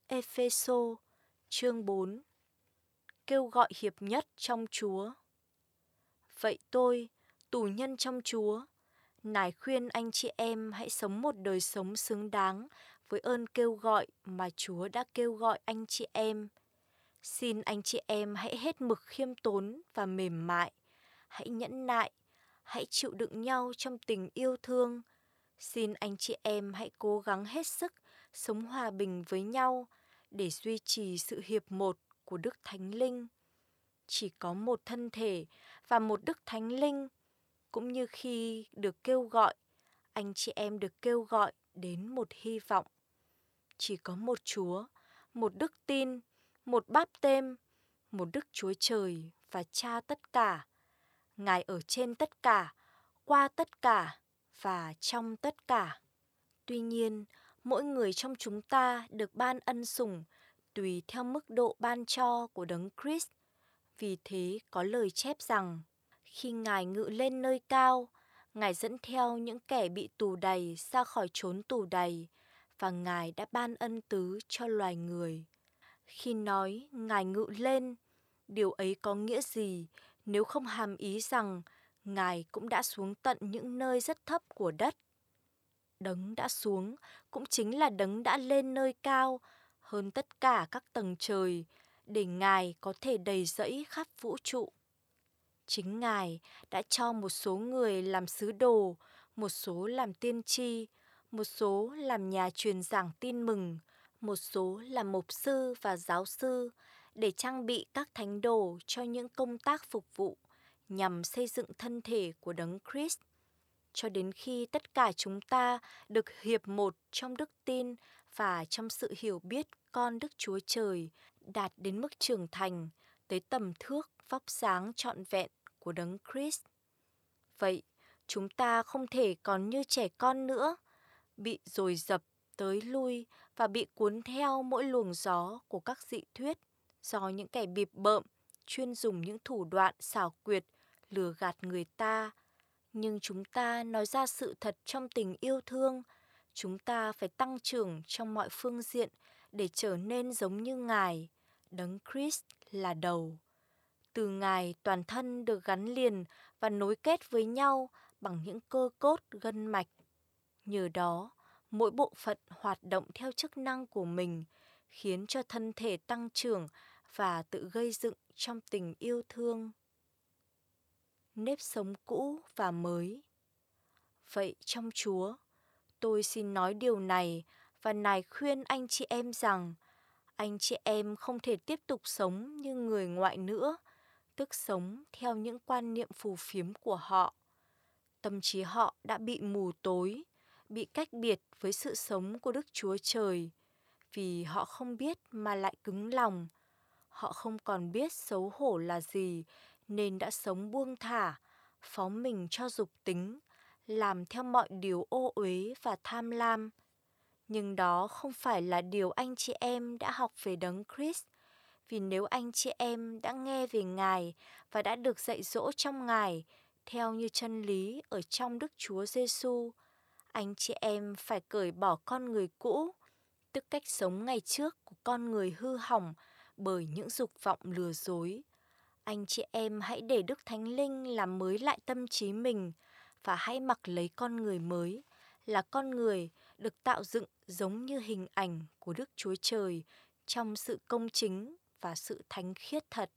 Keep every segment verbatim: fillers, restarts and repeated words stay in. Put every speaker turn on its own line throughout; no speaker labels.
Ê-phê-sô chương bốn. Kêu gọi hiệp nhất trong Chúa. Vậy tôi, tù nhân trong Chúa, nài khuyên anh chị em hãy sống một đời sống xứng đáng với ơn kêu gọi mà Chúa đã kêu gọi anh chị em. Xin anh chị em hãy hết mực khiêm tốn và mềm mại, hãy nhẫn nại, hãy chịu đựng nhau trong tình yêu thương. Xin anh chị em hãy cố gắng hết sức sống hòa bình với nhau để duy trì sự hiệp một của Đức Thánh Linh. Chỉ có một thân thể và một Đức Thánh Linh, cũng như khi được kêu gọi, anh chị em được kêu gọi đến một hy vọng. Chỉ có một Chúa, một đức tin, một báp têm, một Đức Chúa Trời và Cha tất cả. Ngài ở trên tất cả, qua tất cả và trong tất cả. Tuy nhiên, mỗi người trong chúng ta được ban ân sủng tùy theo mức độ ban cho của Đấng Christ. Vì thế có lời chép rằng, khi Ngài ngự lên nơi cao, Ngài dẫn theo những kẻ bị tù đày ra khỏi chốn tù đày, và Ngài đã ban ân tứ cho loài người. Khi nói Ngài ngự lên, điều ấy có nghĩa gì nếu không hàm ý rằng Ngài cũng đã xuống tận những nơi rất thấp của đất? Đấng đã xuống cũng chính là Đấng đã lên nơi cao hơn tất cả các tầng trời, để Ngài có thể đầy dẫy khắp vũ trụ. Chính Ngài đã cho một số người làm sứ đồ, một số làm tiên tri, một số làm nhà truyền giảng tin mừng, một số làm mục sư và giáo sư, để trang bị các thánh đồ cho những công tác phục vụ nhằm xây dựng thân thể của Đấng Christ, cho đến khi tất cả chúng ta được hiệp một trong đức tin và trong sự hiểu biết con Đức Chúa Trời, đạt đến mức trưởng thành, tới tầm thước vóc dáng trọn vẹn của Đấng Christ. Vậy, chúng ta không thể còn như trẻ con nữa, bị dồn dập tới lui và bị cuốn theo mỗi luồng gió của các dị thuyết do những kẻ bịp bợm chuyên dùng những thủ đoạn xảo quyệt lừa gạt người ta. Nhưng chúng ta nói ra sự thật trong tình yêu thương. Chúng ta phải tăng trưởng trong mọi phương diện để trở nên giống như Ngài. Đấng Christ là đầu. Từ Ngài, toàn thân được gắn liền và nối kết với nhau bằng những cơ cốt gân mạch. Nhờ đó, mỗi bộ phận hoạt động theo chức năng của mình, khiến cho thân thể tăng trưởng và tự gây dựng trong tình yêu thương. Nếp sống cũ và mới. Vậy trong Chúa, tôi xin nói điều này và nài khuyên anh chị em rằng, anh chị em không thể tiếp tục sống như người ngoại nữa, tức sống theo những quan niệm phù phiếm của họ. Tâm trí họ đã bị mù tối, bị cách biệt với sự sống của Đức Chúa Trời, vì họ không biết mà lại cứng lòng. Họ không còn biết xấu hổ là gì, nên đã sống buông thả, phó mình cho dục tính, làm theo mọi điều ô uế và tham lam. Nhưng đó không phải là điều anh chị em đã học về Đấng Christ, vì nếu anh chị em đã nghe về Ngài và đã được dạy dỗ trong Ngài, theo như chân lý ở trong Đức Chúa Giêsu, anh chị em phải cởi bỏ con người cũ, tức cách sống ngày trước của con người hư hỏng bởi những dục vọng lừa dối. Anh chị em hãy để Đức Thánh Linh làm mới lại tâm trí mình và hãy mặc lấy con người mới, là con người được tạo dựng giống như hình ảnh của Đức Chúa Trời trong sự công chính và sự thánh khiết thật.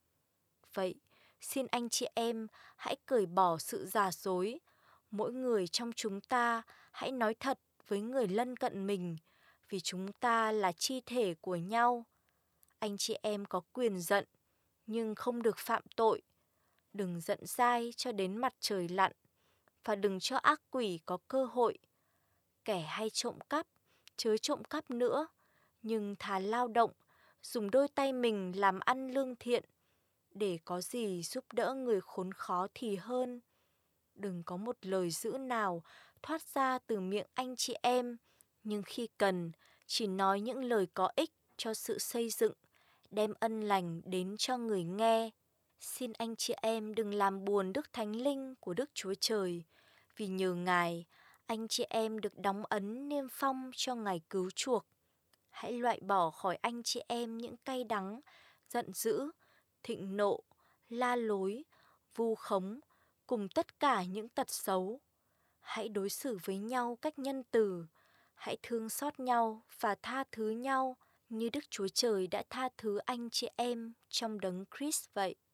Vậy, xin anh chị em hãy cởi bỏ sự giả dối. Mỗi người trong chúng ta hãy nói thật với người lân cận mình, vì chúng ta là chi thể của nhau. Anh chị em có quyền giận, nhưng không được phạm tội. Đừng giận dai cho đến mặt trời lặn, và đừng cho ác quỷ có cơ hội. Kẻ hay trộm cắp, chớ trộm cắp nữa, nhưng thà lao động, dùng đôi tay mình làm ăn lương thiện, để có gì giúp đỡ người khốn khó thì hơn. Đừng có một lời dữ nào thoát ra từ miệng anh chị em, nhưng khi cần, chỉ nói những lời có ích cho sự xây dựng, đem ân lành đến cho người nghe. Xin anh chị em đừng làm buồn Đức Thánh Linh của Đức Chúa Trời, vì nhờ Ngài, anh chị em được đóng ấn niêm phong cho ngày cứu chuộc. Hãy loại bỏ khỏi anh chị em những cay đắng, giận dữ, thịnh nộ, la lối, vu khống, cùng tất cả những tật xấu. Hãy đối xử với nhau cách nhân từ, hãy thương xót nhau và tha thứ nhau như Đức Chúa Trời đã tha thứ anh chị em trong Đấng Christ vậy.